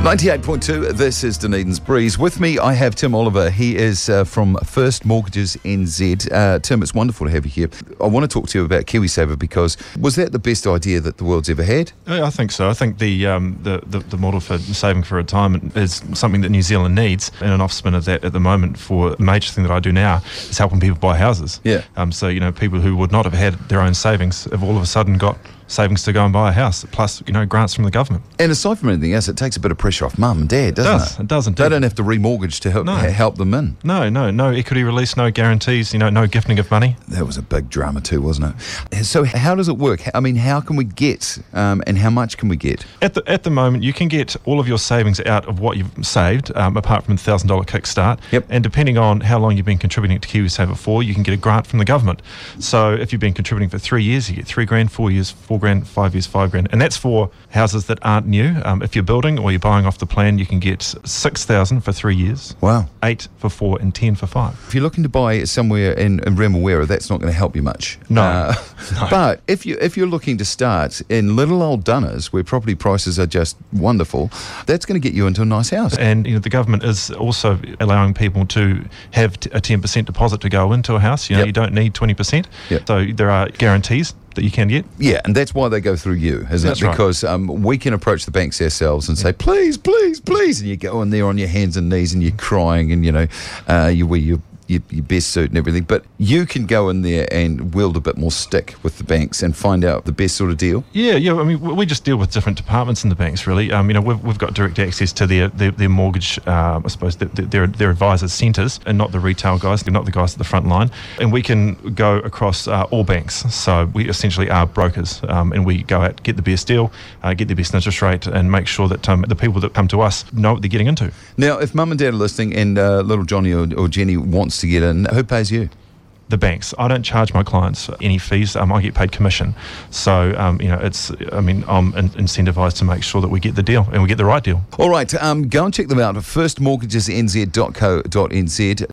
98.2, this is Dunedin's Breeze. With me, I have Tim Oliver. He is from First Mortgages NZ. Tim, it's wonderful to have you here. I want to talk to you about KiwiSaver because was that the best idea that the world's ever had? Yeah, I think so. I think the model for saving for retirement is something that New Zealand needs, and an offspin of that at the moment for the major thing that I do now is helping people buy houses. Yeah. So, people who would not have had their own savings have all of a sudden got savings to go and buy a house, plus, grants from the government. And aside from anything else, it takes a bit of pressure off mum and dad, doesn't it? It does indeed. They don't have to remortgage to help them in. No equity release, no guarantees, no gifting of money. That was a big drama too, wasn't it? So how does it work? I mean, how can we get and how much can we get? At the moment, you can get all of your savings out of what you've saved, apart from the $1,000 kickstart. Yep. And depending on how long you've been contributing to KiwiSaver for, you can get a grant from the government. So if you've been contributing for 3 years, you get $3,000, 4 years, $4,000, 5 years, $5,000. And that's for houses that aren't new. If you're building or you're buying off the plan, you can get $6,000 for 3 years. Wow. 8 for 4 and 10 for 5. If you're looking to buy somewhere in Remuera, that's not going to help you much. No. But if you're looking to start in little old Dunners, where property prices are just wonderful, that's going to get you into a nice house. And the government is also allowing people to have a 10% deposit to go into a house. You don't need 20%. Yep. So there are guarantees that you can get. Yeah, and that's why they go through you, isn't That's it? right. Because we can approach the banks ourselves and say, please, please, please, and you go in there on your hands and knees and you're crying and, you wear your best suit and everything, but you can go in there and wield a bit more stick with the banks and find out the best sort of deal. Yeah. I mean, we just deal with different departments in the banks, really. We've got direct access to their mortgage, I suppose, their advisors' centres, and not the retail guys, not the guys at the front line. And we can go across all banks. So we essentially are brokers, and we go out, get the best deal, get the best interest rate, and make sure that the people that come to us know what they're getting into. Now, if mum and dad are listening and little Johnny or Jenny wants to get in, who pays you? The banks. I don't charge my clients any fees. I get paid commission. So, I'm incentivised to make sure that we get the deal and we get the right deal. All right, go and check them out at firstmortgagesnz.co.nz.